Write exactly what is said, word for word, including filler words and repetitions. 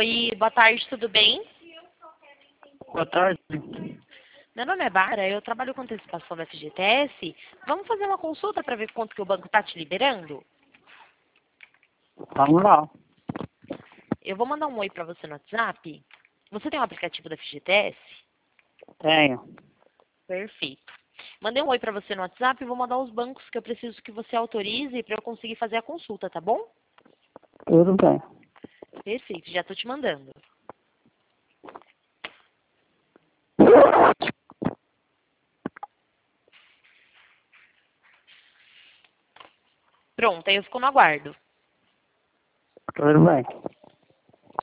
Oi, boa tarde, tudo bem? Boa tarde. Meu nome é Bárbara, eu trabalho com antecipação da F G T S. Vamos fazer uma consulta para ver quanto que o banco está te liberando? Vamos lá. Eu vou mandar um oi para você no WhatsApp. Você tem um aplicativo da F G T S? Tenho. Perfeito. Mandei um oi para você no WhatsApp e vou mandar os bancos que eu preciso que você autorize para eu conseguir fazer a consulta, tá bom? Tudo bem. Perfeito, já estou te mandando. Pronto, aí eu fico no aguardo. Tudo bem.